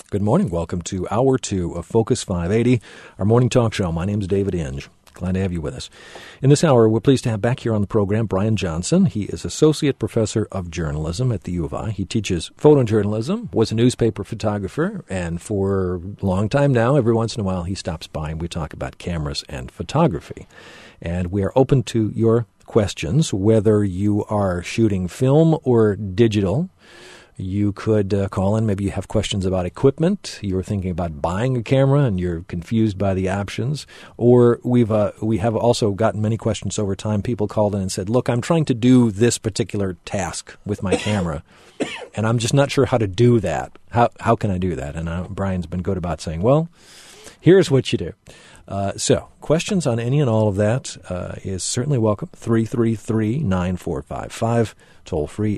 Good morning. Welcome to Hour 2 of Focus 580, our morning talk show. My name is David Inge. Glad to have you with us. In this hour, we're pleased to have back here on the program Brian Johnson. He is Associate Professor of Journalism at the U of I. He teaches photojournalism, was a newspaper photographer, and for a long time now, every once in a while, he stops by and we talk about cameras and photography. And we are open to your questions, whether you are shooting film or digital. You could call in. Maybe you have questions about equipment. You're thinking about buying a camera and you're confused by the options. Or we have also gotten many questions over time. People called in and said, look, I'm trying to do this particular task with my camera, and I'm just not sure how to do that. How can I do that? And Brian's been good about saying, well, here's what you do. So questions on any and all of that is certainly welcome. 333-9455, toll free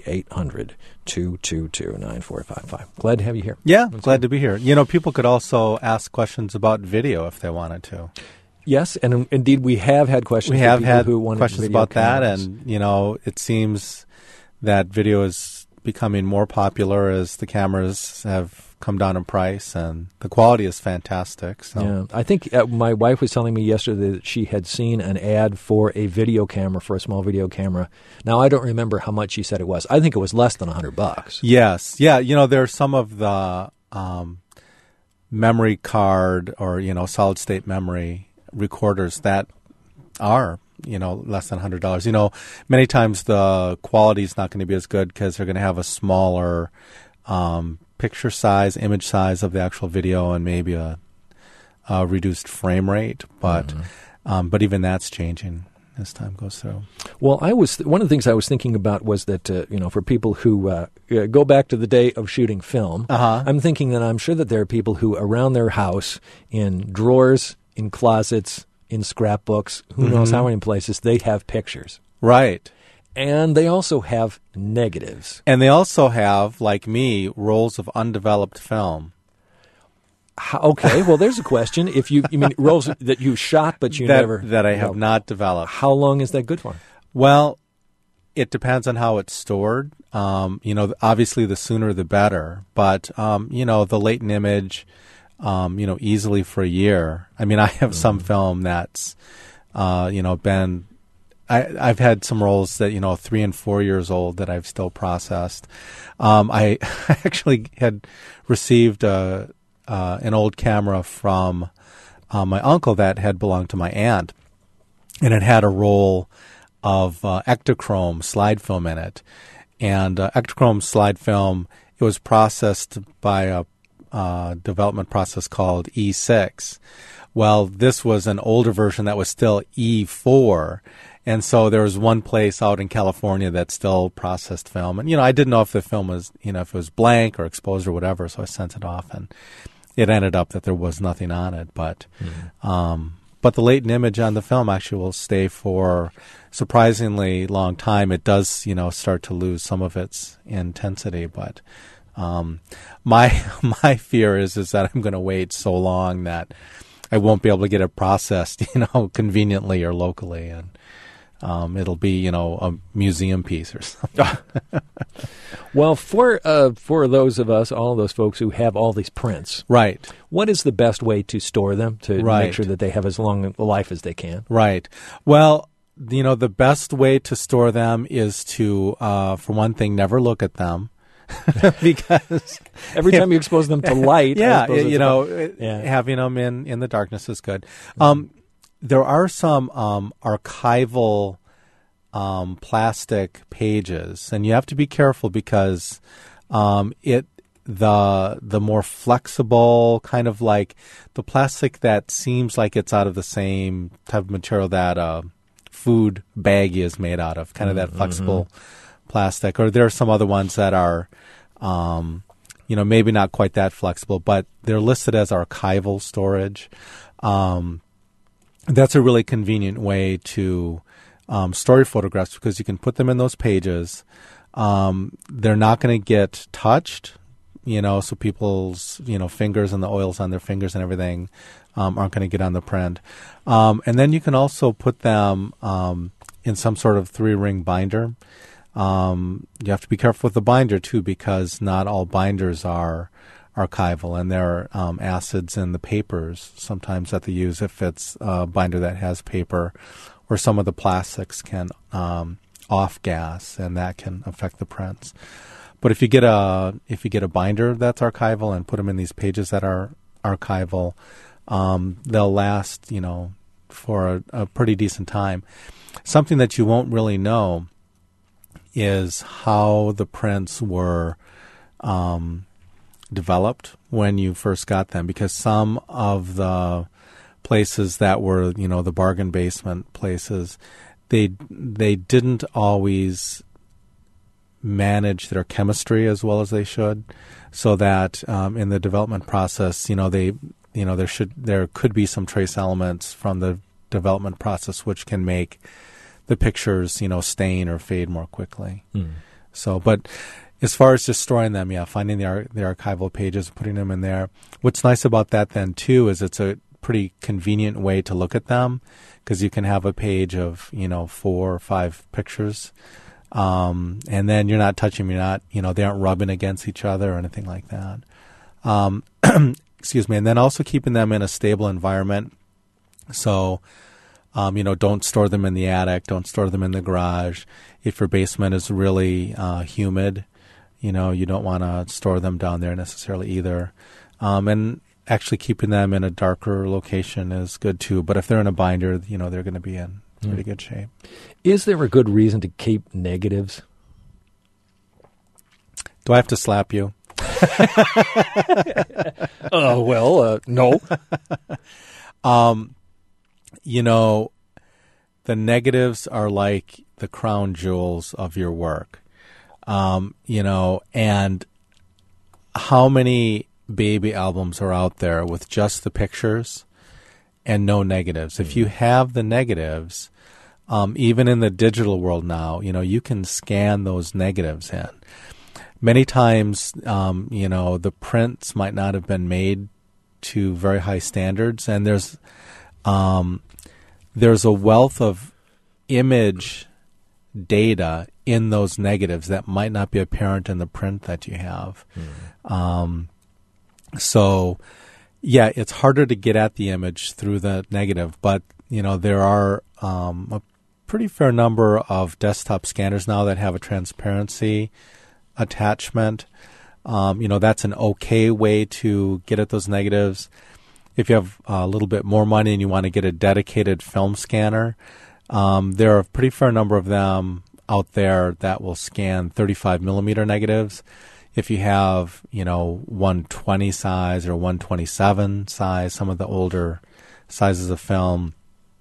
800-222-9455. Glad to have you here. Yeah, glad to be here. You know, people could also ask questions about video if they wanted to. Yes, and indeed we have had questions. We have had who wanted questions video about cameras. that, and you know, it seems that video is becoming more popular as the cameras have come down in price, and the quality is fantastic. So. Yeah, I think my wife was telling me yesterday that she had seen an ad for a video camera, for a small video camera. Now, I don't remember how much she said it was. I think it was less than $100. Yes. Yeah, you know, there are some of the memory card or, you know, solid-state memory recorders that are, you know, less than $100. You know, many times the quality is not going to be as good because they're going to have a smaller picture size, image size of the actual video, and maybe a reduced frame rate. But but even that's changing as time goes through. Well, one of the things I was thinking about was that you know, for people who go back to the day of shooting film, I'm thinking that I'm sure that there are people who around their house, in drawers, in closets, in scrapbooks, who knows how many places, they have pictures. Right. And they also have negatives. And they also have, like me, rolls of undeveloped film. Okay, well, there's a question. If you mean rolls that you shot but you never... That I have not developed. How long is that good for? Well, it depends on how it's stored. You know, obviously the sooner the better. But, you know, the latent image, you know, easily for a year. I mean, I have some film that's, you know, been... I've had some rolls that, you know, 3 and 4 years old that I've still processed. I actually had received an old camera from my uncle that had belonged to my aunt, and it had a roll of Ektachrome slide film in it. And Ektachrome slide film, it was processed by a development process called E6. Well, this was an older version that was still E4. And so there was one place out in California that still processed film. And, you know, I didn't know if the film was, you know, if it was blank or exposed or whatever, so I sent it off. And it ended up that there was nothing on it. But but the latent image on the film actually will stay for surprisingly long time. It does, you know, start to lose some of its intensity. But my fear is that I'm going to wait so long that I won't be able to get it processed, you know, conveniently or locally. And it'll be, you know, a museum piece or something. Well, for those of us, all of those folks who have all these prints, right? What is the best way to store them to right. make sure that they have as long a life as they can? Right. Well, you know, the best way to store them is to, for one thing, never look at them. Because every time you expose them to light, you know, having them in the darkness is good. There are some archival plastic pages, and you have to be careful because the more flexible, kind of like the plastic that seems like it's out of the same type of material that food baggie is made out of, kind of that flexible plastic. Or there are some other ones that are, you know, maybe not quite that flexible, but they're listed as archival storage. That's a really convenient way to store your photographs because you can put them in those pages. They're not going to get touched, you know, so people's, you know, fingers and the oils on their fingers and everything aren't going to get on the print. And then you can also put them in some sort of 3-ring binder. You have to be careful with the binder, too, because not all binders are archival, and there are acids in the papers sometimes that they use if it's a binder that has paper, or some of the plastics can off gas, and that can affect the prints. But if you get a binder that's archival and put them in these pages that are archival, they'll last, for a pretty decent time. Something that you won't really know is how the prints were developed when you first got them, because some of the places that were, the bargain basement places, they didn't always manage their chemistry as well as they should, so that in the development process, there could be some trace elements from the development process which can make the pictures, stain or fade more quickly. So, but as far as just storing them, finding the archival pages, putting them in there. What's nice about that then too is it's a pretty convenient way to look at them, because you can have a page of 4 or 5 pictures, and then you're not touching them, they aren't rubbing against each other or anything like that. Excuse me. And then also keeping them in a stable environment. So, don't store them in the attic. Don't store them in the garage. If your basement is really humid, you don't want to store them down there necessarily either. And actually keeping them in a darker location is good too. But if they're in a binder, they're going to be in pretty good shape. Is there a good reason to keep negatives? Do I have to slap you? No. The negatives are like the crown jewels of your work. And how many baby albums are out there with just the pictures and no negatives? If you have the negatives, even in the digital world now, you can scan those negatives in. Many times, the prints might not have been made to very high standards, and there's a wealth of image data in those negatives that might not be apparent in the print that you have. So, it's harder to get at the image through the negative, but, there are a pretty fair number of desktop scanners now that have a transparency attachment. That's an okay way to get at those negatives. If you have a little bit more money and you want to get a dedicated film scanner, there are a pretty fair number of them out there that will scan 35 millimeter negatives. If you have, 120 size or 127 size, some of the older sizes of film,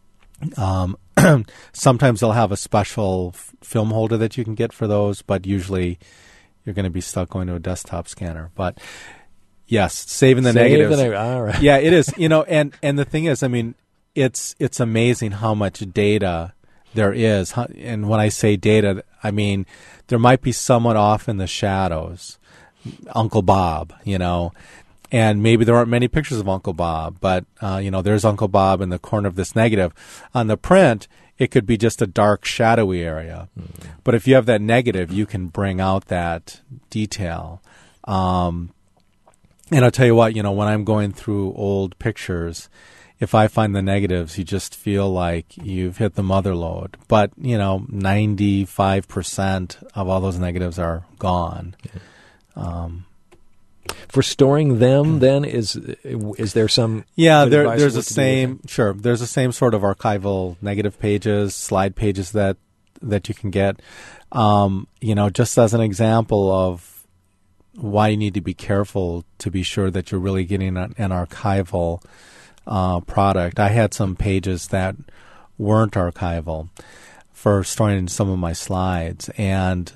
sometimes they'll have a special film holder that you can get for those, but usually you're going to be stuck going to a desktop scanner. But yes, saving the negatives. All right. Yeah, it is. And the thing is, it's amazing how much data there is. And when I say data, I mean there might be someone off in the shadows, Uncle Bob, and maybe there aren't many pictures of Uncle Bob, but there's Uncle Bob in the corner of this negative. On the print, it could be just a dark, shadowy area. But if you have that negative, you can bring out that detail. And I'll tell you what, when I'm going through old pictures, if I find the negatives, you just feel like you've hit the mother lode. But, 95% of all those negatives are gone. For storing them, then, is there some? Yeah, there's the same. Sure, there's the same sort of archival negative pages, slide pages that you can get. Just as an example of why you need to be careful to be sure that you're really getting an archival product. I had some pages that weren't archival for storing some of my slides, and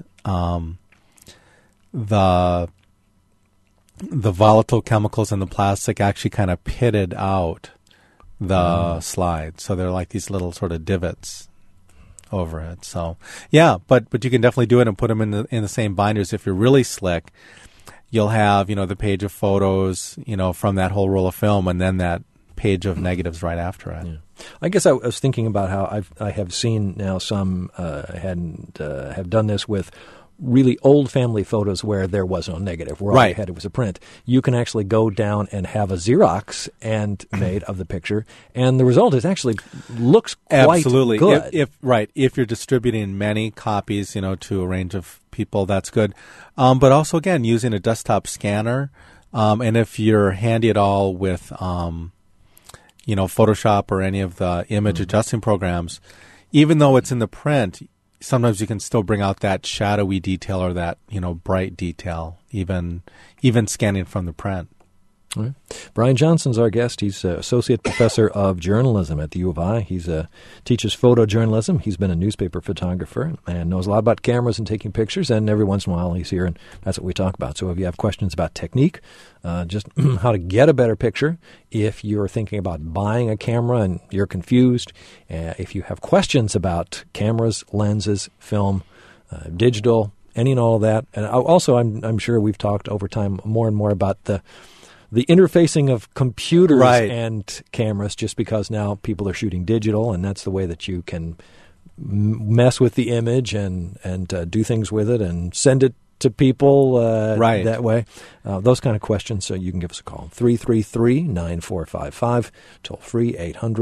the volatile chemicals in the plastic actually kind of pitted out the slides. So they're like these little sort of divots over it. So, yeah, but you can definitely do it and put them in the same binders. If you're really slick, you'll have, the page of photos, from that whole roll of film, and then that page of negatives right after it. Yeah. I guess I was thinking about how I have seen now some have done this with really old family photos where there was no negative, where all you Right. had was a print. You can actually go down and have a Xerox and made of the picture, and the result is actually looks quite Absolutely. good. If you're distributing many copies, to a range of people, that's good. But also, again, using a desktop scanner, and if you're handy at all with, Photoshop or any of the image adjusting programs, even though it's in the print, sometimes you can still bring out that shadowy detail or that, bright detail, even scanning from the print. All right. Brian Johnson's our guest. He's Associate Professor of Journalism at the U of I. He teaches photojournalism. He's been a newspaper photographer and knows a lot about cameras and taking pictures, and every once in a while he's here, and that's what we talk about. So if you have questions about technique, just how to get a better picture, if you're thinking about buying a camera and you're confused, if you have questions about cameras, lenses, film, digital, any and all of that. And also, I'm sure we've talked over time more and more about the interfacing of computers Right. and cameras, just because now people are shooting digital, and that's the way that you can mess with the image and do things with it and send it to people Right. that way. Those kind of questions, so you can give us a call. 333-9455, toll free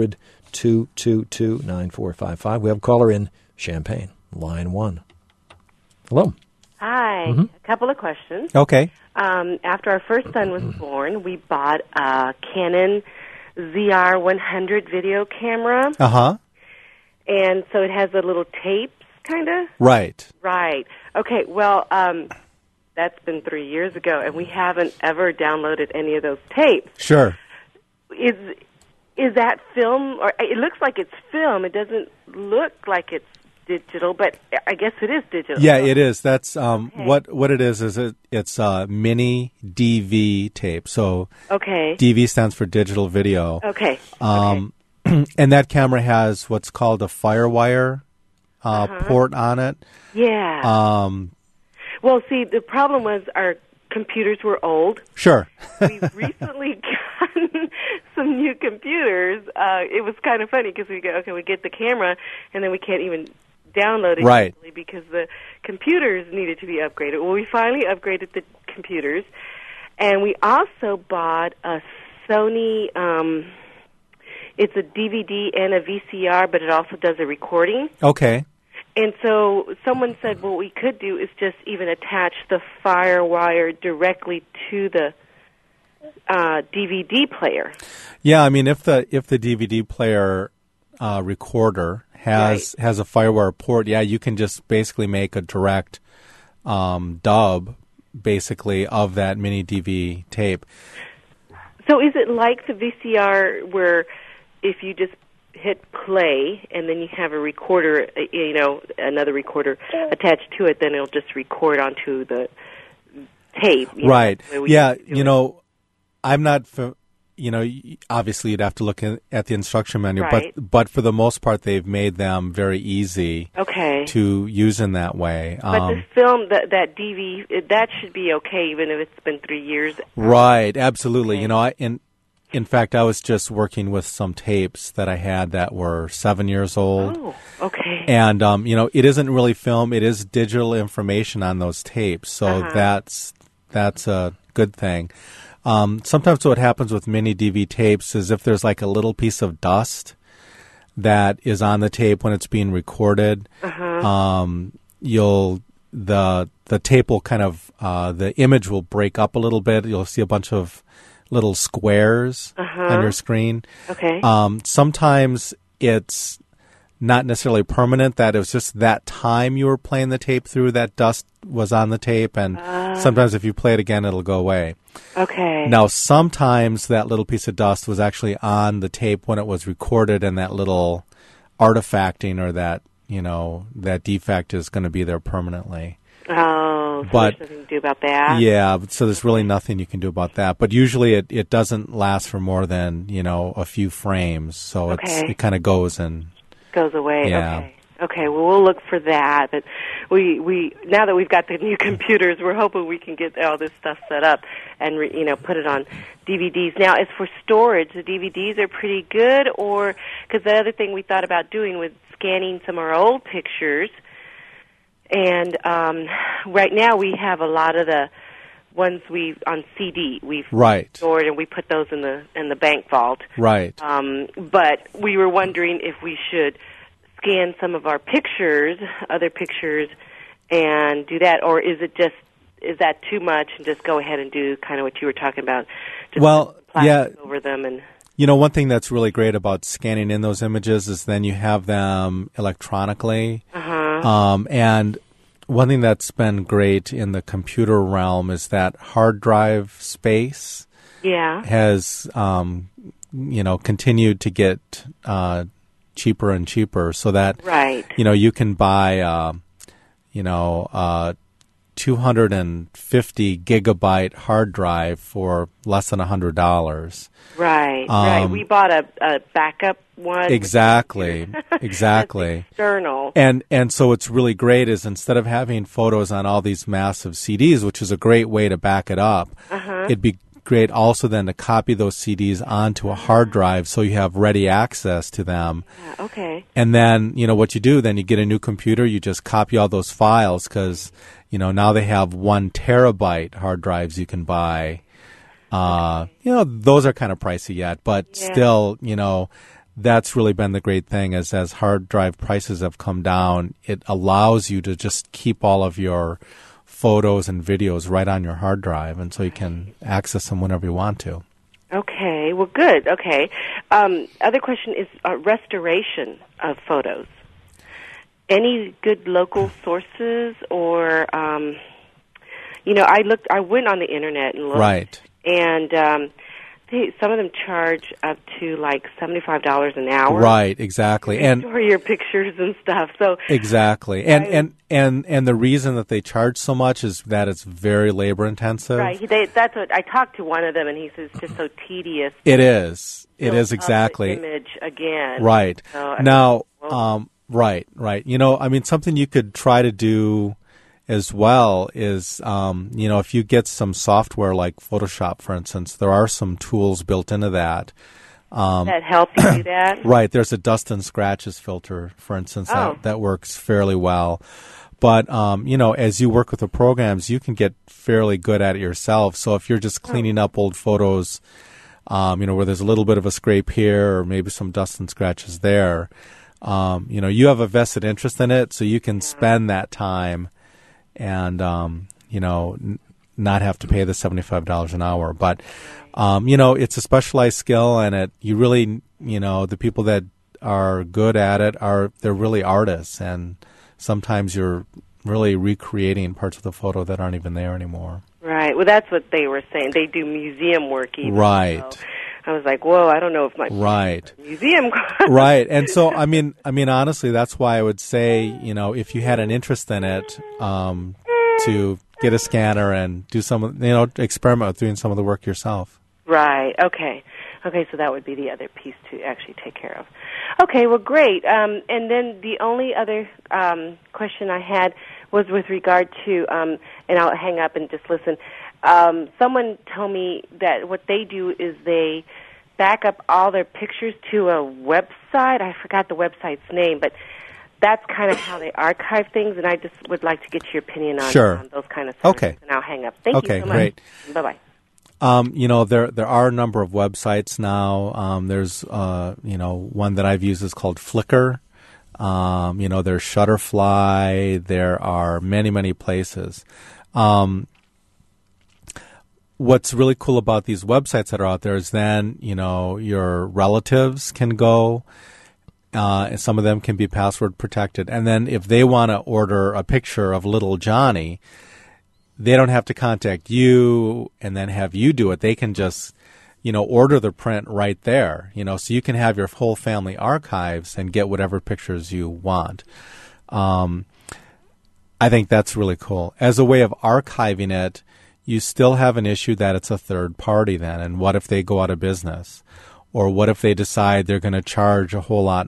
800-222-9455. We have a caller in Champaign, line 1. Hello. Hi. Mm-hmm. A couple of questions. Okay. After our first son was born, we bought a Canon ZR100 video camera, Uh-huh. and so it has the little tapes, kind of. Right. Right. Okay. Well, that's been 3 years ago, and we haven't ever downloaded any of those tapes. Sure. Is that film? Or it looks like it's film. It doesn't look like it's digital, but I guess it is digital. Yeah, it is. That's what it is it's a mini DV tape. So Okay. DV stands for digital video. Okay. And that camera has what's called a FireWire port on it. Yeah. Well, see, the problem was our computers were old. Sure. We've recently gotten some new computers. It was kind of funny because we get the camera, and then we can't even download it Right. easily because the computers needed to be upgraded. Well, we finally upgraded the computers, and we also bought a Sony. It's a DVD and a VCR, but it also does a recording. Okay. And so someone said, what we could do is just even attach the FireWire directly to the DVD player. Yeah, I mean, if the DVD player recorder has a FireWire port, yeah, you can just basically make a direct dub, basically, of that mini DV tape. So is it like the VCR where if you just hit play and then you have a recorder, another recorder attached to it, then it'll just record onto the tape? Right. Yeah, it. I'm not, obviously you'd have to look at the instruction manual, Right. but for the most part they've made them very easy Okay. to use in that way. But the film, that DV, that should be okay even if it's been 3 years. Right, absolutely. Okay. In fact, I was just working with some tapes that I had that were 7 years old. Oh, okay. And, it isn't really film. It is digital information on those tapes. So that's a good thing. Sometimes what happens with mini DV tapes is if there's like a little piece of dust that is on the tape when it's being recorded, the tape will kind of, the image will break up a little bit. You'll see a bunch of little squares on your screen. Okay. Sometimes it's not necessarily permanent, that it was just that time you were playing the tape through, that dust was on the tape, and sometimes if you play it again, it'll go away. Okay. Now, sometimes that little piece of dust was actually on the tape when it was recorded, and that little artifacting or that defect is going to be there permanently. Oh, so But- there's nothing to do about that? Yeah, so there's really nothing you can do about that. But usually it doesn't last for more than, a few frames. So Okay. it kind of goes and... Goes away. Yeah. Okay, well, we'll look for that. But we now that we've got the new computers, we're hoping we can get all this stuff set up and put it on DVDs. Now, as for storage, the DVDs are pretty good, or because the other thing we thought about doing was scanning some of our old pictures And right now we have a lot of the ones on CD we've stored, and we put those in the bank vault. Right. But we were wondering if we should scan some of our pictures, other pictures, and do that, or is that too much and just go ahead and do kind of what you were talking about? Just plastic over them and. You know, one thing that's really great about scanning in those images is then you have them electronically. And one thing that's been great in the computer realm is that hard drive space has, continued to get cheaper and cheaper, so that, you can buy, 250 gigabyte hard drive for less than $100. Right. We bought a backup one. Exactly. External. And so what's really great is instead of having photos on all these massive CDs, which is a great way to back it up, it'd be great also then to copy those CDs onto a hard drive so you have ready access to them. Okay. And then, what you do, then you get a new computer, you just copy all those files because, now they have 1 terabyte hard drives you can buy. Those are kind of pricey yet, but still, that's really been the great thing is as hard drive prices have come down, it allows you to just keep all of your photos and videos right on your hard drive, and so you can access them whenever you want to. Okay, well, good. Okay. Other question is restoration of photos. Any good local sources, or I went on the internet and looked, right, and some of them charge up to like $75 an hour. Right, exactly, and store your pictures and stuff. So exactly, and the reason that they charge so much is that it's very labor intensive. Right, that's what I talked to one of them, and he says it's just so tedious. It is. It is exactly. The image again. Right now. Right. Something you could try to do as well is, if you get some software like Photoshop, for instance, there are some tools built into that. That help you do that? Right. There's a dust and scratches filter, for instance, that works fairly well. But, as you work with the programs, you can get fairly good at it yourself. So if you're just cleaning up old photos, where there's a little bit of a scrape here or maybe some dust and scratches there, you have a vested interest in it, so you can spend that time and, not have to pay the $75 an hour. But, it's a specialized skill, and you really, the people that are good at it they're really artists, and sometimes you're really recreating parts of the photo that aren't even there anymore. Right. Well, that's what they were saying. They do museum work even. Right. So I was like, whoa, I don't know if my museum. Right. And so, I mean, honestly, that's why I would say, if you had an interest in it, to get a scanner and do experiment with doing some of the work yourself. Right. Okay, so that would be the other piece to actually take care of. Okay, well, great. And then the only other question I had was with regard to, and I'll hang up and just listen. Someone told me that what they do is they back up all their pictures to a website. I forgot the website's name, but that's kind of how they archive things, and I just would like to get your opinion on those kind of things. Okay. And I'll hang up. Thank you so much. Great. Bye-bye. There are a number of websites now. There's, one that I've used is called Flickr. There's Shutterfly. There are many, many places. What's really cool about these websites that are out there is then, your relatives can go. And some of them can be password protected. And then if they want to order a picture of little Johnny, they don't have to contact you and then have you do it. They can just, order the print right there, so you can have your whole family archives and get whatever pictures you want. I think that's really cool. As a way of archiving it, you still have an issue that it's a third party then. And what if they go out of business? Or what if they decide they're going to charge a whole lot?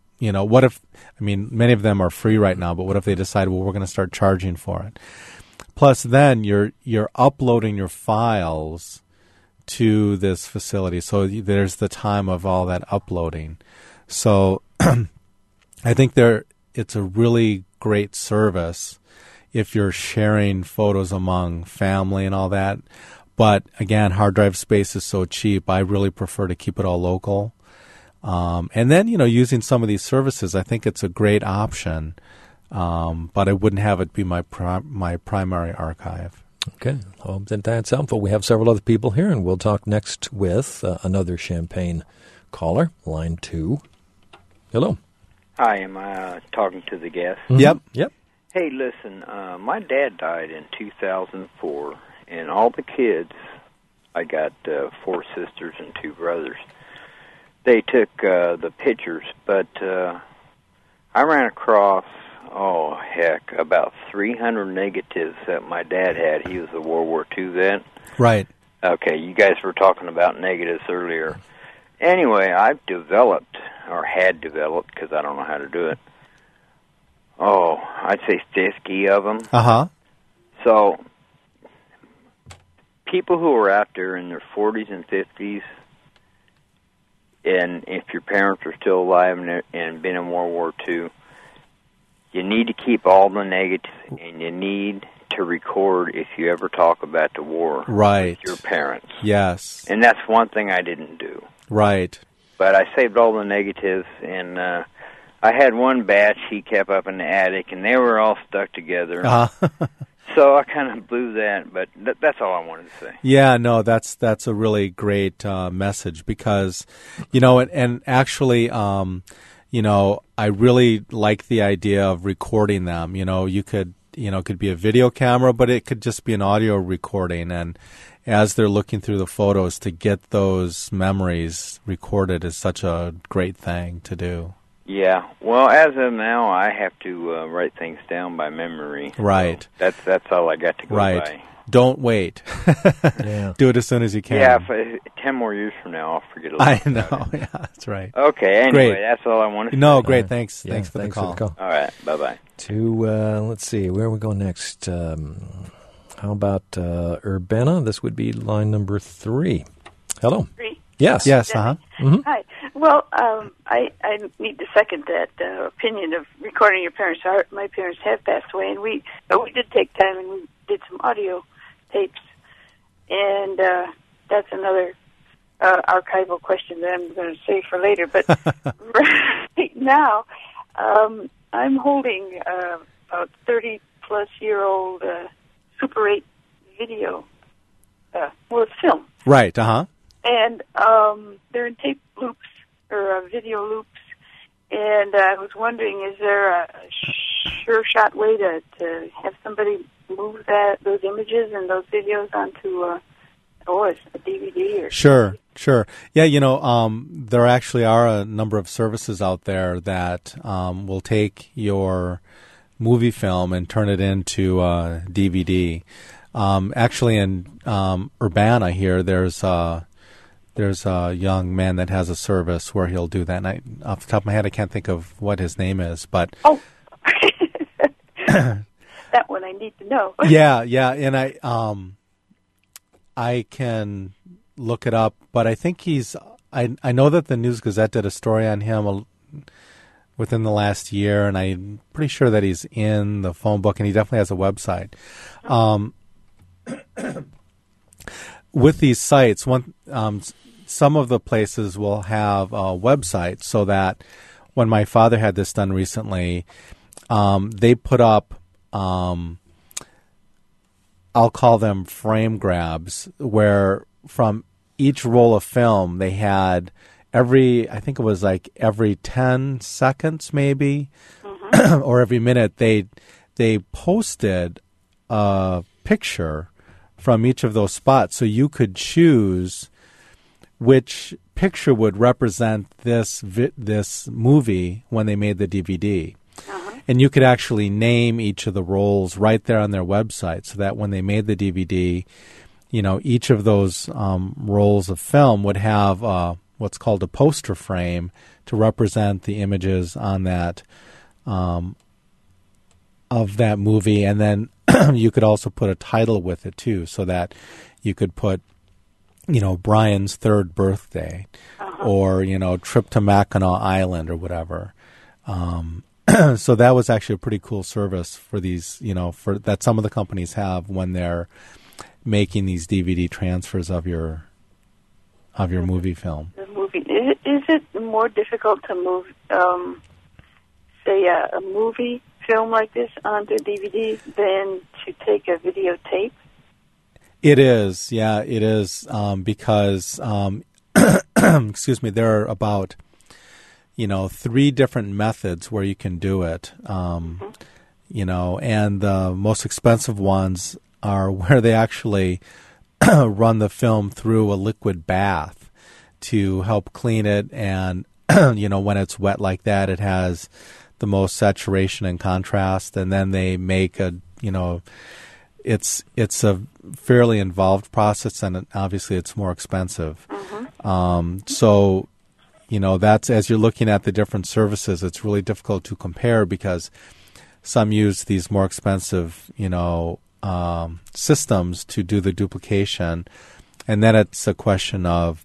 Many of them are free right now, but what if they decide, well, we're going to start charging for it? Plus, then you're uploading your files to this facility, so there's the time of all that uploading. So, I think it's a really great service if you're sharing photos among family and all that. But again, hard drive space is so cheap. I really prefer to keep it all local. And then, using some of these services, I think it's a great option. But I wouldn't have it be my primary archive. Okay. Hope that's helpful. We have several other people here, and we'll talk next with another Champaign caller, line 2. Hello. Hi, am I talking to the guest? Mm-hmm. Yep. Hey, listen, my dad died in 2004, and all the kids, I got 4 sisters and 2 brothers, they took the pictures, but I ran across, about 300 negatives that my dad had. He was a World War II vet. Right. Okay, you guys were talking about negatives earlier. Anyway, I've developed, or had developed, because I don't know how to do it, I'd say 50 of them. Uh-huh. So, people who are out there in their 40s and 50s, and if your parents are still alive and been in World War II, you need to keep all the negatives, and you need to record if you ever talk about the war with your parents. Yes. And that's one thing I didn't do. Right. But I saved all the negatives, and I had one batch he kept up in the attic, and they were all stuck together. Uh-huh. So I kind of blew that, but that's all I wanted to say. Yeah, no, that's a really great message because, and actually, I really like the idea of recording them. You could, it could be a video camera, but it could just be an audio recording. And as they're looking through the photos, to get those memories recorded is such a great thing to do. Yeah. Well, as of now, I have to write things down by memory. Right. So that's all I got to go by. Don't wait. Yeah. Do it as soon as you can. Yeah, 10 more years from now, I'll forget a lot. I know. Yeah, that's right. Okay, anyway, great. That's all I want to say. No, great. Thanks. Yeah, thanks for the call. All right. Bye-bye. Let's see, where are we going next? How about Urbana? This would be line number 3. Hello. 3? Yes. Yes, uh-huh. Mm-hmm. Hi. Well, I need to second that opinion of recording your parents. My parents have passed away, and we did take time and we did some audio tapes, and that's another archival question that I'm going to save for later. But right now, I'm holding about 30-plus-year-old Super 8 video, it's film. Right, uh-huh. And they're in tape loops, or video loops, and I was wondering, is there a sure-shot way to have somebody move those images and those videos onto a DVD? Or Sure. Yeah, there actually are a number of services out there that will take your movie film and turn it into a DVD. Actually, in Urbana here, there's a young man that has a service where he'll do that. And off the top of my head, I can't think of what his name is, but that one I need to know. yeah, and I can look it up, but I think I know that the News Gazette did a story on him within the last year, and I'm pretty sure that he's in the phone book, and he definitely has a website. With these sites, some of the places will have a website so that when my father had this done recently, they put up, I'll call them frame grabs, where from each roll of film they had every 10 seconds maybe, or every minute, they posted a picture from each of those spots, so you could choose which picture would represent this movie when they made the DVD. And you could actually name each of the roles right there on their website, so that when they made the DVD, each of those rolls of film would have what's called a poster frame to represent the images on that of that movie, and then you could also put a title with it too, so that you could put, Brian's third birthday, or trip to Mackinac Island or whatever. so that was actually a pretty cool service for these, for that some of the companies have when they're making these DVD transfers of your movie film. The movie is it more difficult to move, say, a movie film like this onto DVD than to take a videotape? It is, yeah, it is, because excuse me, there are about 3 different methods where you can do it. And the most expensive ones are where they actually run the film through a liquid bath to help clean it. And, when it's wet like that, it has the most saturation and contrast. And then they make it's a fairly involved process, and obviously it's more expensive. So, that's, as you're looking at the different services, it's really difficult to compare because some use these more expensive, systems to do the duplication. And then it's a question of,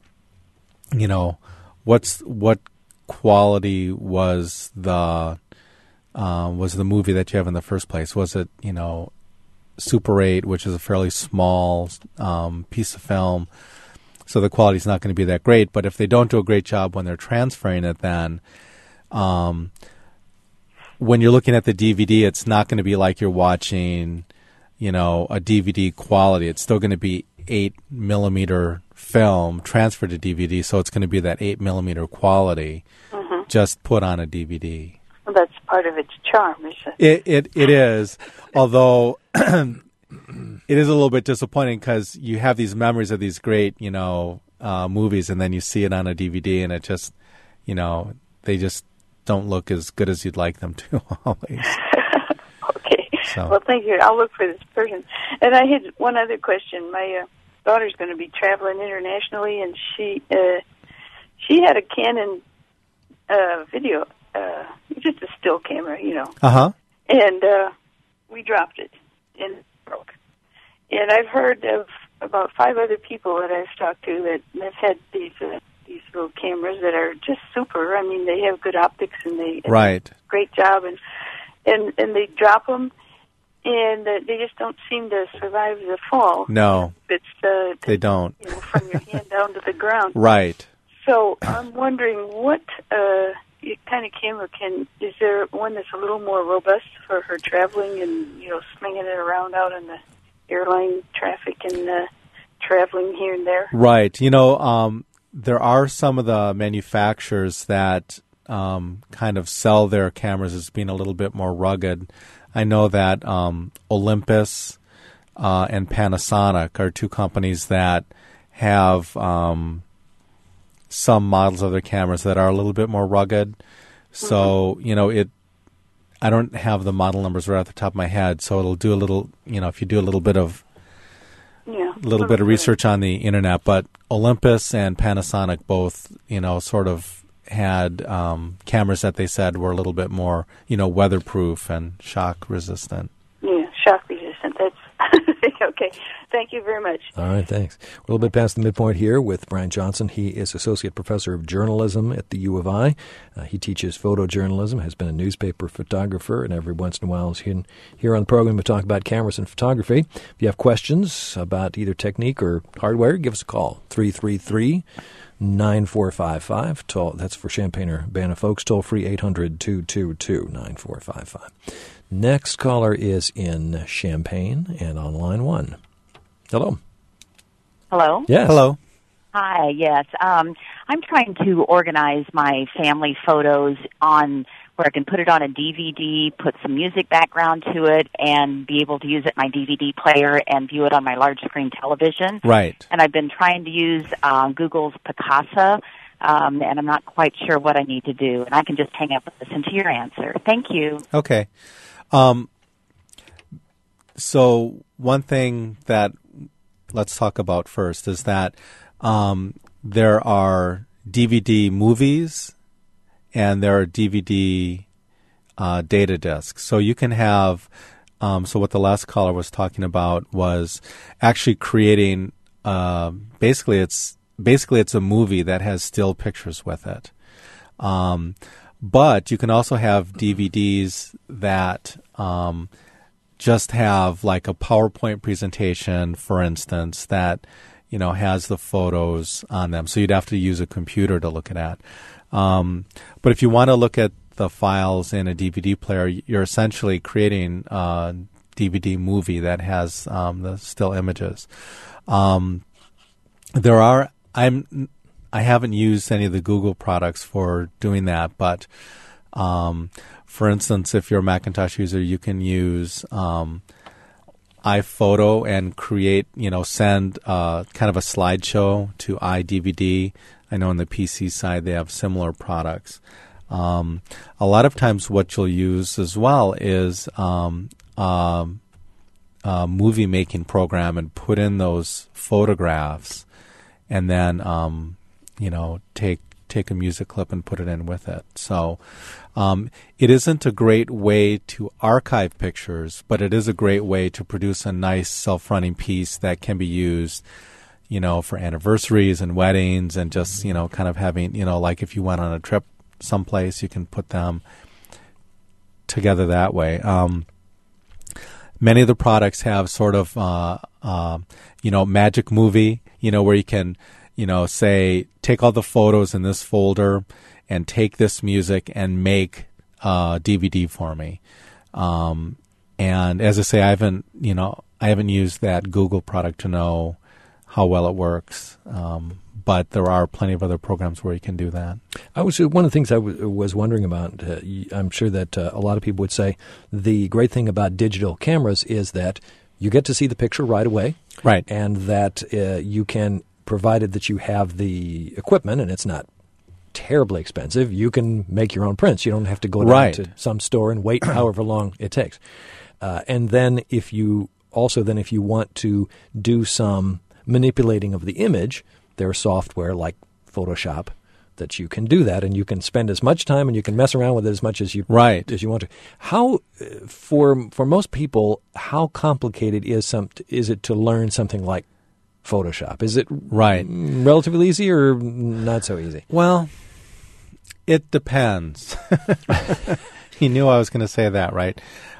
what quality was the movie that you have in the first place? Was it, Super 8, which is a fairly small piece of film, so the quality is not going to be that great. But if they don't do a great job when they're transferring it, then when you're looking at the DVD, it's not going to be like you're watching, a DVD quality. It's still going to be 8mm film transferred to DVD, so it's going to be that 8mm quality just put on a DVD. Well, that's part of its charm, isn't it? It is, although it is a little bit disappointing because you have these memories of these great, movies, and then you see it on a DVD, and it just, they just don't look as good as you'd like them to always. Okay. So. Well, thank you. I'll look for this person. And I had one other question. My daughter's going to be traveling internationally, and she had a Canon video. Just a still camera, And we dropped it and it broke. And I've heard of about 5 other people that I've talked to that have had these little cameras that are just super. I mean, they have good optics and they do a great job, and they drop them, and they just don't seem to survive the fall. No, they don't. From your hand down to the ground. Right. So I'm wondering what kind of camera is there one that's a little more robust for her traveling and, slinging it around out in the airline traffic and traveling here and there? Right. There are some of the manufacturers that kind of sell their cameras as being a little bit more rugged. I know that Olympus and Panasonic are 2 companies that have some models of their cameras that are a little bit more rugged. So, I don't have the model numbers right off the top of my head, so it'll do a little, if you do a little bit of research on the internet. But Olympus and Panasonic both, sort of had cameras that they said were a little bit more, weatherproof and shock resistant. Yeah, shock resistant. That's okay. Thank you very much. All right, thanks. We're a little bit past the midpoint here with Brian Johnson. He is Associate Professor of Journalism at the U of I. He teaches photojournalism, has been a newspaper photographer, and every once in a while is here on the program to talk about cameras and photography. If you have questions about either technique or hardware, give us a call, 333-9455. That's for Champaign-Urbana folks. Toll free 800-222-9455. Next caller is in Champaign and on line 1. Hello. Hello? Yes. Hello. Hi, yes. I'm trying to organize my family photos on where I can put it on a DVD, put some music background to it, and be able to use it in my DVD player and view it on my large screen television. Right. And I've been trying to use Google's Picasa, and I'm not quite sure what I need to do. And I can just hang up and listen to your answer. Thank you. Okay. So one thing that let's talk about first is that there are DVD movies and there are DVD data discs. So you can have, so what the last caller was talking about was actually creating, basically it's a movie that has still pictures with it. But you can also have DVDs that just have like a PowerPoint presentation, for instance, that has the photos on them. So you'd have to use a computer to look at. But if you want to look at the files in a DVD player, you're essentially creating a DVD movie that has the still images. I haven't used any of the Google products for doing that, but for instance, if you're a Macintosh user, you can use iPhoto and create, send kind of a slideshow to iDVD. I know on the PC side they have similar products. A lot of times what you'll use as well is a movie making program and put in those photographs and then, take a music clip and put it in with it. So it isn't a great way to archive pictures, but it is a great way to produce a nice self-running piece that can be used, for anniversaries and weddings and just, kind of having, like if you went on a trip someplace, you can put them together that way. Many of the products have sort of, Magic Movie, where you can, say, take all the photos in this folder and take this music and make a DVD for me. And as I say, I haven't used that Google product to know how well it works. But there are plenty of other programs where you can do that. One of the things I was wondering about, I'm sure that a lot of people would say the great thing about digital cameras is that you get to see the picture right away. Right. And that you can, provided that you have the equipment and it's not terribly expensive, you can make your own prints. You don't have to go down to some store and wait however long it takes. And then if you want to do some manipulating of the image, there's software like Photoshop that you can do that, and you can spend as much time and you can mess around with it as much as you want to. How, for most people, how complicated is it to learn something like Photoshop? Is it relatively easy or not so easy? Well, it depends. You knew I was going to say that, right?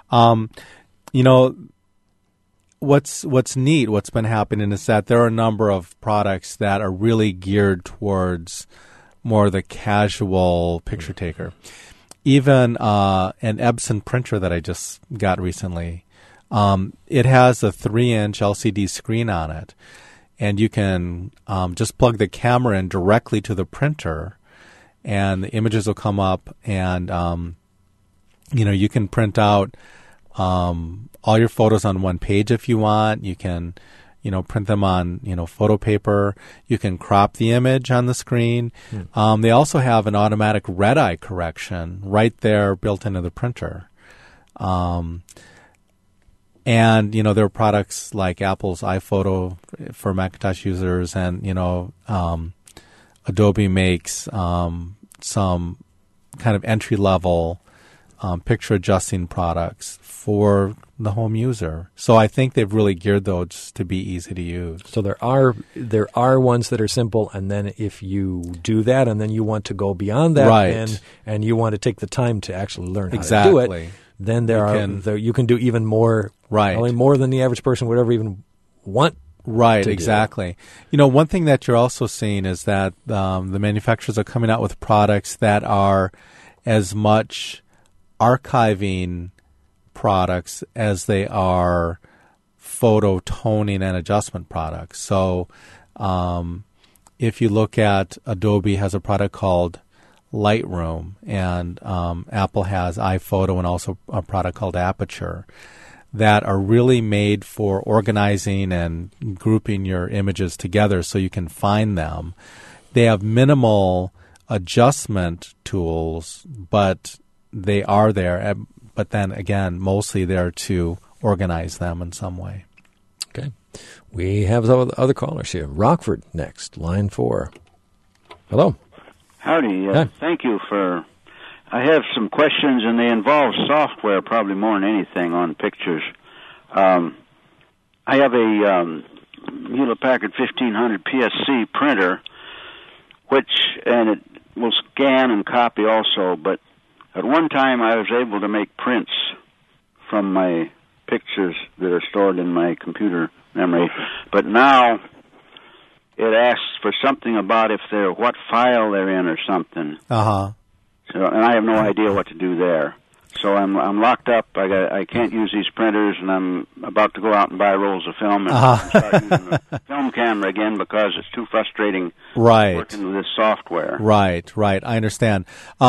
What's neat, what's been happening is that there are a number of products that are really geared towards more the casual picture taker. Even an Epson printer that I just got recently, it has a 3-inch LCD screen on it. And you can just plug the camera in directly to the printer, and the images will come up, and you can print out all your photos on one page if you want. You can, print them on, photo paper. You can crop the image on the screen. They also have an automatic red eye correction right there built into the printer. And, there are products like Apple's iPhoto for Macintosh users, and, Adobe makes some kind of entry-level picture adjusting products for the home user. So I think they've really geared those to be easy to use. So there are ones that are simple, and then if you do that and then you want to go beyond that and you want to take the time to actually learn how to do it, then you can do even more, probably more than the average person would ever even want. Right, exactly. One thing that you're also seeing is that the manufacturers are coming out with products that are as much archiving products as they are photo toning and adjustment products. So if you look at Adobe has a product called Lightroom, and Apple has iPhoto and also a product called Aperture that are really made for organizing and grouping your images together so you can find them. They have minimal adjustment tools, but they are there. But then again, mostly there to organize them in some way. Okay. We have other callers here. Rockford next, line 4. Hello. Howdy. Thank you for... I have some questions, and they involve software probably more than anything on pictures. I have a Hewlett-Packard 1500 PSC printer, and it will scan and copy also, but At one time, I was able to make prints from my pictures that are stored in my computer memory, but now it asks for something about what file they're in or something. Uh-huh. So, and I have no idea what to do there. So I'm locked up. I can't use these printers, and I'm about to go out and buy rolls of film and start using the film camera again because it's too frustrating working with this software. Right. I understand.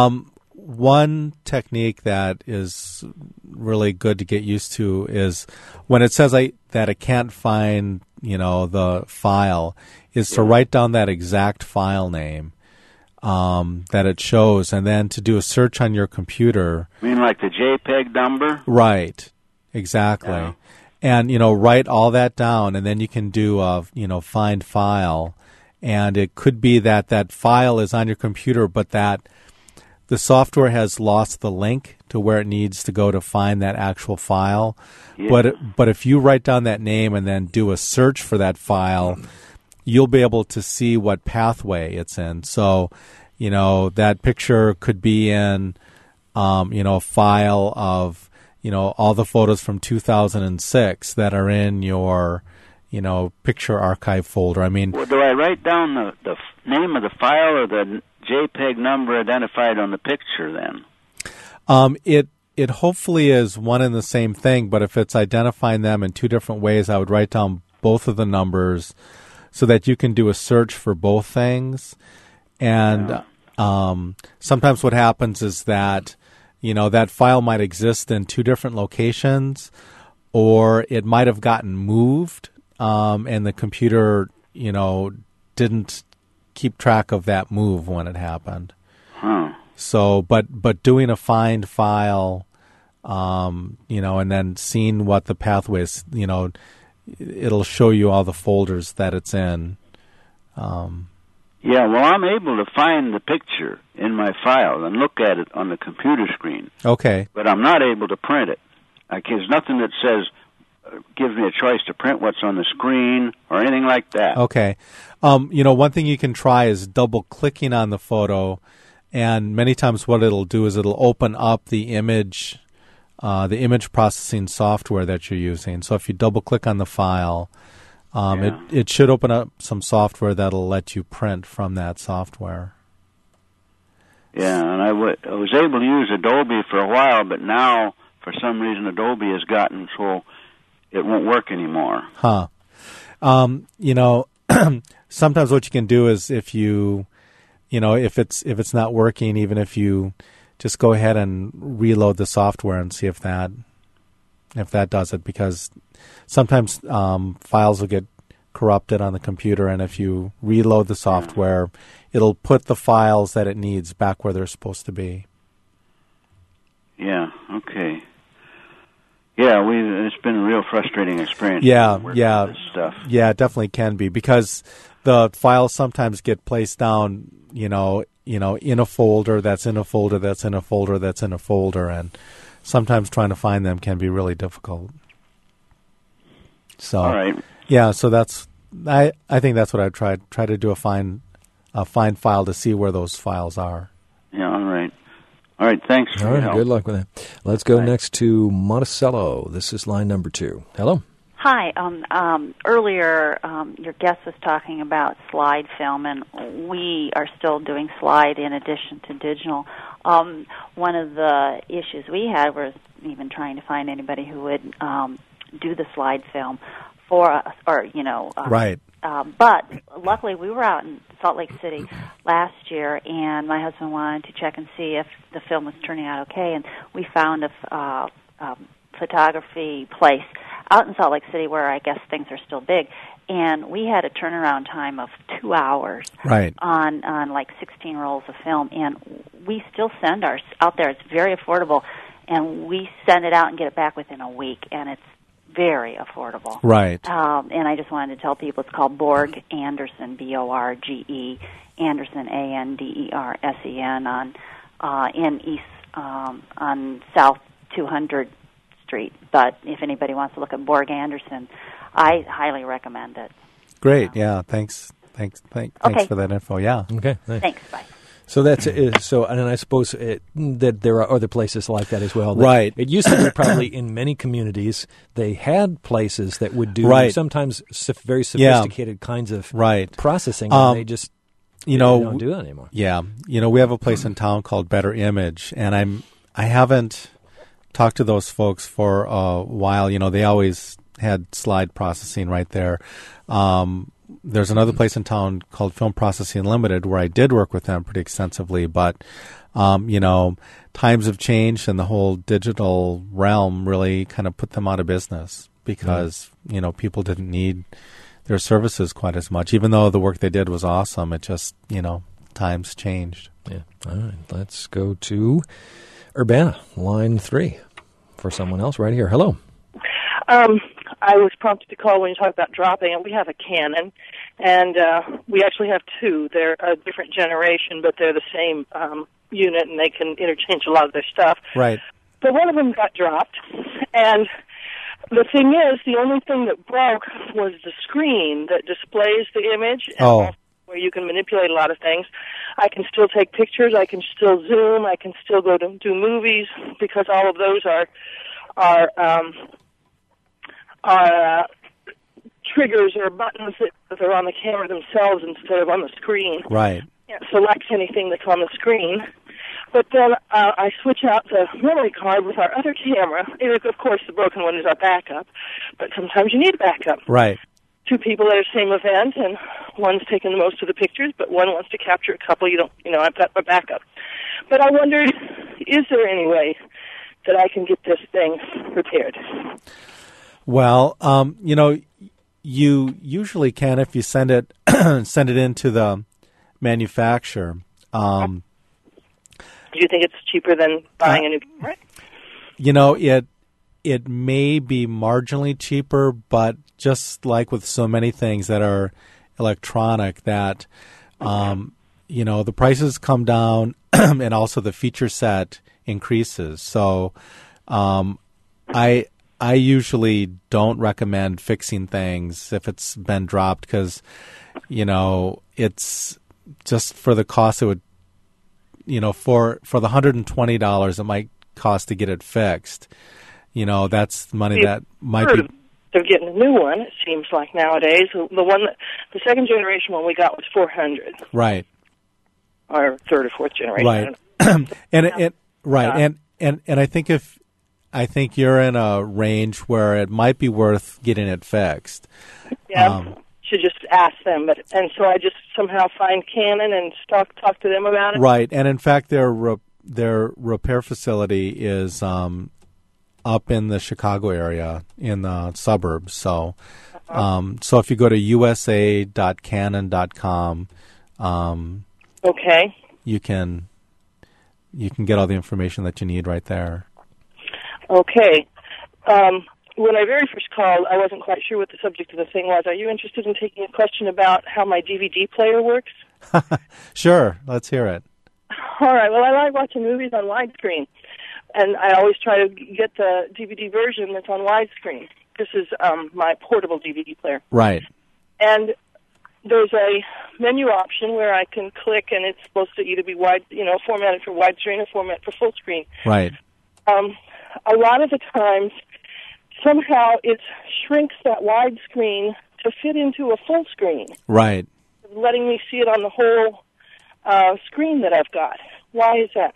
One technique that is really good to get used to is when it says that it can't find, the file, is to write down that exact file name that it shows, and then to do a search on your computer. You mean like the JPEG number? Right. Exactly. Yeah. And, write all that down, and then you can do find file. And it could be that file is on your computer, but that the software has lost the link to where it needs to go to find that actual file. Yeah. But if you write down that name and then do a search for that file, you'll be able to see what pathway it's in. So, that picture could be in, a file of, all the photos from 2006 that are in your, picture archive folder. I mean, well, do I write down the name of the file or the JPEG number identified on the picture then? It hopefully is one and the same thing, but if it's identifying them in two different ways, I would write down both of the numbers so that you can do a search for both things. And sometimes what happens is that, that file might exist in two different locations, or it might have gotten moved, and the computer, didn't keep track of that move when it happened. So, but doing a find file, and then seeing what the pathway is, it'll show you all the folders that it's in. Yeah, well, I'm able to find the picture in my file and look at it on the computer screen. Okay. But I'm not able to print it. There's nothing that says, gives me a choice to print what's on the screen or anything like that. Okay. One thing you can try is double-clicking on the photo, and many times what it'll do is it'll open up the image processing software that you're using. So if you double-click on the file, it should open up some software that'll let you print from that software. Yeah, and I was able to use Adobe for a while, but now, for some reason, Adobe has gotten so it won't work anymore. Huh. Sometimes what you can do is if it's not working, even if you just go ahead and reload the software and see if that does it, because sometimes files will get corrupted on the computer, and if you reload the software, it'll put the files that it needs back where they're supposed to be. Yeah, okay. Yeah, it's been a real frustrating experience. With this stuff. Yeah, it definitely can be, because the files sometimes get placed down, in a folder that's in a folder that's in a folder that's in a folder, and sometimes trying to find them can be really difficult. So, all right. Yeah, so I think that's what I've tried. Try to do a find file to see where those files are. Yeah, all right. All right, thanks. All right, good luck with that. Let's go next to Monticello. This is line number 2. Hello. Hi. Earlier, your guest was talking about slide film, and we are still doing slide in addition to digital. One of the issues we had was even trying to find anybody who would do the slide film for us, or right. But luckily, we were out in Salt Lake City last year, and my husband wanted to check and see if the film was turning out okay, and we found a photography place out in Salt Lake City where I guess things are still big, and we had a turnaround time of 2 hours on like 16 rolls of film, and we still send ours out there. It's very affordable, and we send it out and get it back within a week, and it's very affordable. Right. And I just wanted to tell people it's called Borg Andersen, Borge Andersen, Andersen on on South 200 Street. But if anybody wants to look at Borg Andersen, I highly recommend it. Great. Yeah. Thanks for that info. Yeah. Okay. Thanks. Bye. So that's so, and I suppose that there are other places like that as well. Right. It used to be probably in many communities they had places that would do sometimes very sophisticated kinds of processing, and they just don't do that anymore. Yeah, we have a place in town called Better Image, and I haven't talked to those folks for a while. They always had slide processing right there. There's another place in town called Film Processing Limited where I did work with them pretty extensively, but times have changed and the whole digital realm really kind of put them out of business because people didn't need their services quite as much, even though the work they did was awesome. It just times changed. Yeah. All right, let's go to Urbana, line 3, for someone else right here. Hello. I was prompted to call when you talk about dropping, and we have a Canon, and we actually have two. They're a different generation, but they're the same unit, and they can interchange a lot of their stuff. Right. But one of them got dropped, and the thing is, the only thing that broke was the screen that displays the image, and where you can manipulate a lot of things. I can still take pictures, I can still zoom, I can still go to do movies, because all of those are triggers or buttons that are on the camera themselves instead of on the screen. Right. Can't select anything that's on the screen. But then I switch out the memory card with our other camera. And of course, the broken one is our backup, but sometimes you need a backup. Right. Two people at the same event, and one's taking most of the pictures, but one wants to capture a couple. I've got my backup. But I wondered, is there any way that I can get this thing repaired? Well, you usually can if you send it into the manufacturer. Do you think it's cheaper than buying a new camera? It may be marginally cheaper, but just like with so many things that are electronic, that the prices come down and also the feature set increases. So I usually don't recommend fixing things if it's been dropped because, it's just for the cost it would, for the $120 it might cost to get it fixed. That's money that might be. They're getting a new one, it seems like nowadays. The second generation one we got was $400. Right. Or third or fourth generation. Right. And I think you're in a range where it might be worth getting it fixed. Yeah, should just ask them. And so I just somehow find Canon and talk to them about it. Right, and in fact, their repair facility is up in the Chicago area in the suburbs. So, so if you go to usa.canon.com, okay, you can get all the information that you need right there. Okay. When I very first called, I wasn't quite sure what the subject of the thing was. Are you interested in taking a question about how my DVD player works? Sure. Let's hear it. All right. Well, I like watching movies on widescreen, and I always try to get the DVD version that's on widescreen. This is my portable DVD player. Right. And there's a menu option where I can click, and it's supposed to either be formatted for widescreen or format for full screen. Right. A lot of the times, somehow it shrinks that widescreen to fit into a full screen. Right. Letting me see it on the whole screen that I've got. Why is that?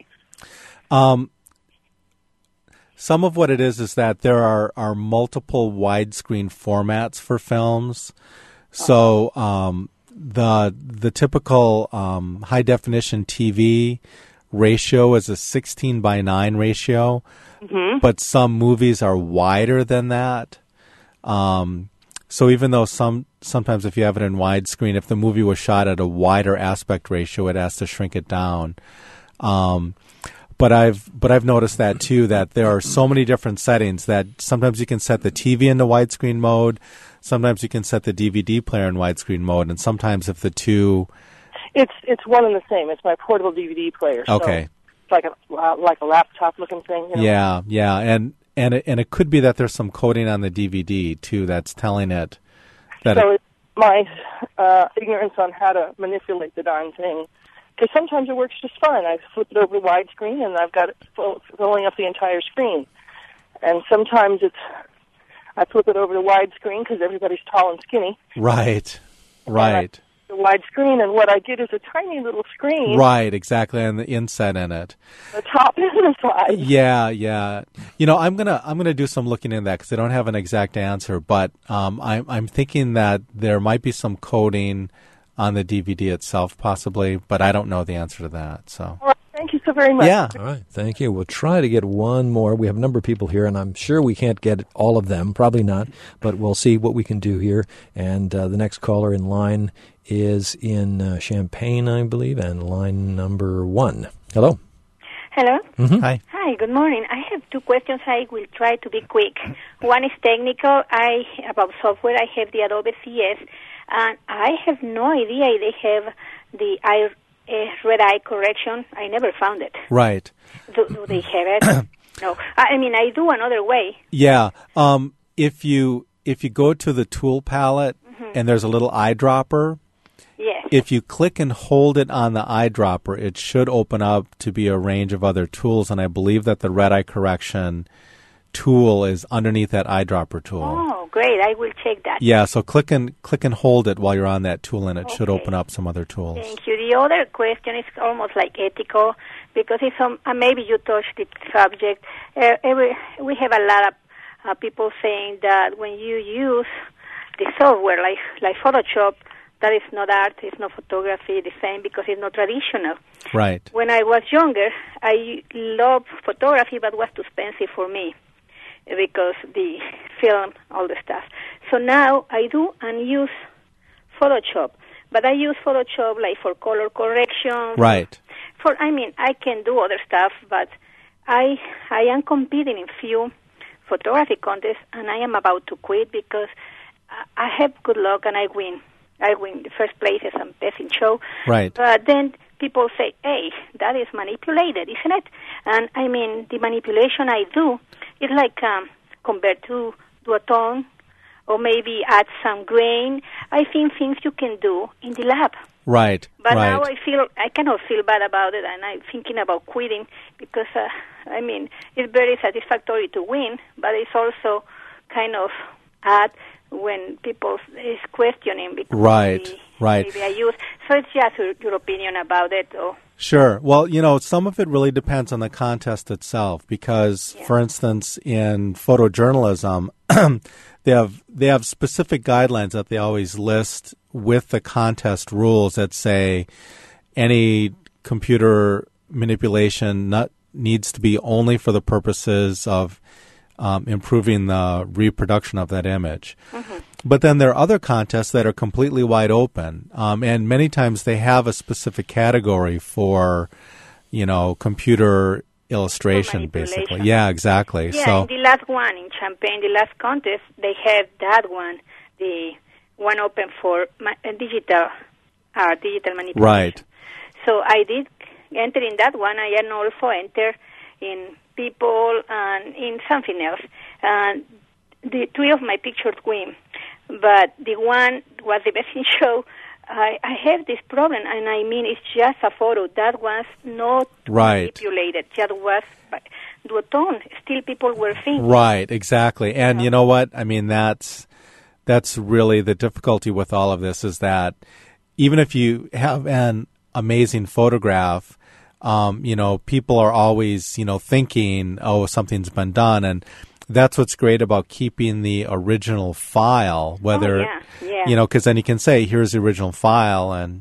Some of what it is that there are multiple widescreen formats for films. So the typical high definition TV ratio is a 16:9 ratio, but some movies are wider than that. So even though sometimes if you have it in widescreen, if the movie was shot at a wider aspect ratio, it has to shrink it down. But I've noticed that too, that there are so many different settings that sometimes you can set the TV into widescreen mode, sometimes you can set the DVD player in widescreen mode, and sometimes if the two... It's one and the same. It's my portable DVD player. Okay. So it's like a laptop looking thing. Yeah, and it could be that there's some coding on the DVD too that's telling it that. So it's my ignorance on how to manipulate the darn thing because sometimes it works just fine. I flip it over to widescreen, and I've got it filling up the entire screen. And sometimes I flip it over to widescreen because everybody's tall and skinny. Right. The widescreen, and what I get is a tiny little screen. Right, exactly, and the inset in it. The top and the side. Yeah. I'm gonna do some looking in that because I don't have an exact answer, but I'm thinking that there might be some coding on the DVD itself, possibly, but I don't know the answer to that. So. All right, thank you so very much. Yeah. All right, thank you. We'll try to get one more. We have a number of people here, and I'm sure we can't get all of them. Probably not, but we'll see what we can do here. And the next caller in line is in Champaign, I believe, and line number 1. Hello. Hello. Mm-hmm. Hi, good morning. I have 2 questions. I will try to be quick. One is technical. About software. I have the Adobe CS, and I have no idea they have the red eye correction. I never found it. Right. Do they have it? No. I mean, I do another way. Yeah. If you go to the tool palette and there's a little eyedropper, yes. If you click and hold it on the eyedropper, it should open up to be a range of other tools, and I believe that the red eye correction tool is underneath that eyedropper tool. Oh, great. I will check that. Yeah, so click and hold it while you're on that tool, and it should open up some other tools. Thank you. The other question is almost like ethical, because it's maybe you touched the subject. We have a lot of people saying that when you use the software like Photoshop, that is not art, it's not photography, the same, because it's not traditional. Right. When I was younger, I loved photography, but it was too expensive for me because the film, all the stuff. So now I do and use Photoshop, but I use Photoshop like for color correction. Right. I can do other stuff, but I am competing in few photography contests, and I am about to quit because I have good luck and I win. I win the first place at some testing show. Right. But then people say, hey, that is manipulated, isn't it? And I mean, the manipulation I do is like compared to do a tone or maybe add some grain. I think things you can do in the lab. Right. But now I cannot feel bad about it, and I'm thinking about quitting because, it's very satisfactory to win, but it's also kind of odd when people is questioning because right. maybe I use. So it's just your opinion about it. Or Sure. Well, some of it really depends on the contest itself because, for instance, in photojournalism, they have specific guidelines that they always list with the contest rules that say any computer manipulation needs to be only for the purposes of improving the reproduction of that image. Mm-hmm. But then there are other contests that are completely wide open, and many times they have a specific category for, computer illustration, basically. Yeah, exactly. Yeah, so in the last one in Champaign, the last contest, they had that one, the one open for digital manipulation. Right. So I did enter in that one. I can also enter in people and in something else. And the 3 of my pictures win. But the one was the best in show. I have this problem, and I mean it's just a photo. That was not manipulated. That was duotone. Still people were thinking. Right, exactly. And you know what? I mean, that's really the difficulty with all of this is that even if you have an amazing photograph, people are always, thinking, oh, something's been done. And that's what's great about keeping the original file, whether, because then you can say, here's the original file and,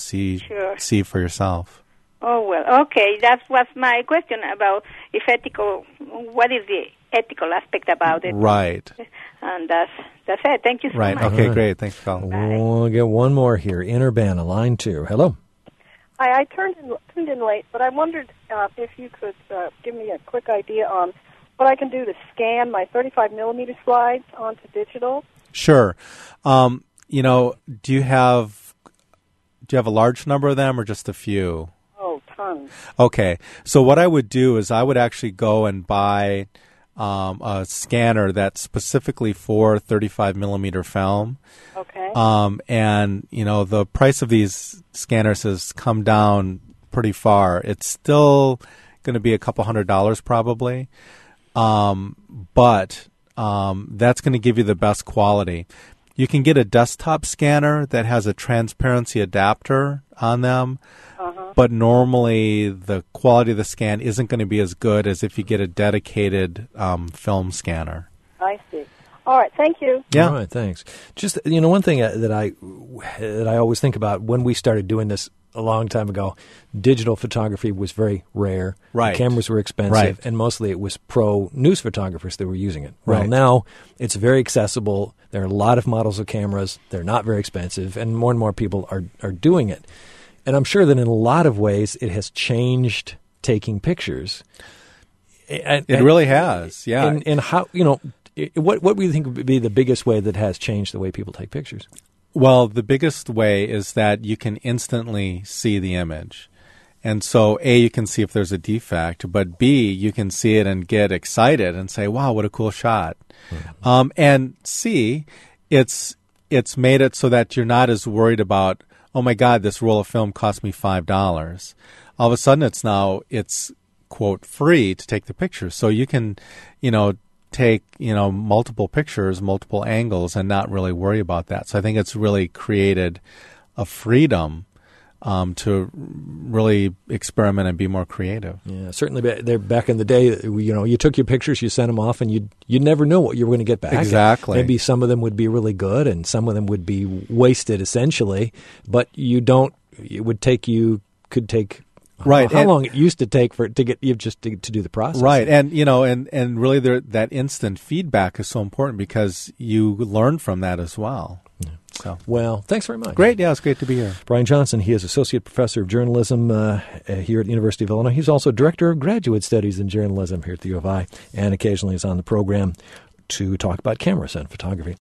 see for yourself. Oh, well, okay. That was my question about if ethical, what is the ethical aspect about it? Right. And that's it. Thank you so much. Right. Okay, great. Thanks for calling. We'll get one more here. Urbana, line 2. Hello. Hi, I turned in late, but I wondered if you could give me a quick idea on what I can do to scan my 35mm slides onto digital. Sure. Do you have a large number of them or just a few? Oh, tons. Okay. So what I would do is I would actually go and buy a scanner that's specifically for 35 millimeter film. Okay. And, the price of these scanners has come down pretty far. It's still going to be a couple $100 probably. But that's going to give you the best quality. You can get a desktop scanner that has a transparency adapter on them, but normally the quality of the scan isn't going to be as good as if you get a dedicated film scanner. I see. All right, thank you. Yeah. All right, thanks. Just, one thing that I always think about when we started doing this a long time ago, digital photography was very rare. Right. The cameras were expensive, right. and mostly it was pro news photographers that were using it. Well, right. now it's very accessible. There are a lot of models of cameras. They're not very expensive, and more people are doing it. And I'm sure that in a lot of ways it has changed taking pictures. It really has, yeah. And how, what do you think would be the biggest way that has changed the way people take pictures? Well, the biggest way is that you can instantly see the image. And so, A, you can see if there's a defect, but B, you can see it and get excited and say, wow, what a cool shot. Mm-hmm. And C, it's made it so that you're not as worried about, oh my God, this roll of film cost me $5. All of a sudden it's quote, free to take the picture. So you can, take, multiple pictures, multiple angles, and not really worry about that. So I think it's really created a freedom to really experiment and be more creative. Yeah, certainly. Back in the day, you took your pictures, you sent them off, and you never knew what you were going to get back. Exactly. Maybe some of them would be really good, and some of them would be wasted, essentially. But could take. Right. How long it used to take to get you just to do the process. Right. And, and really that instant feedback is so important because you learn from that as well. Yeah. So. Well, thanks very much. Great. Yeah, it's great to be here. Brian Johnson, he is Associate Professor of Journalism here at the University of Illinois. He's also Director of Graduate Studies in Journalism here at the U of I, and occasionally is on the program to talk about cameras and photography.